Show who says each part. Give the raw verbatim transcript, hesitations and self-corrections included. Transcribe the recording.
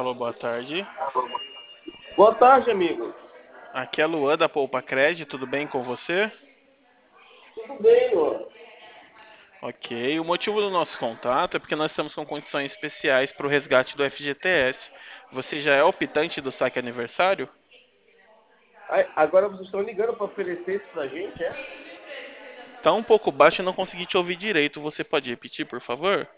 Speaker 1: Alô, boa tarde.
Speaker 2: Boa tarde, amigo.
Speaker 1: Aqui é a Luan da Poupa Cred, tudo bem com você?
Speaker 2: Tudo bem, Luan?
Speaker 1: Ok, o motivo do nosso contato é porque nós estamos com condições especiais para o resgate do F G T S. Você já é optante do saque aniversário?
Speaker 2: Ai, agora vocês estão ligando para oferecer isso pra gente, é?
Speaker 1: Tá um pouco baixo e não consegui te ouvir direito. Você pode repetir, por favor?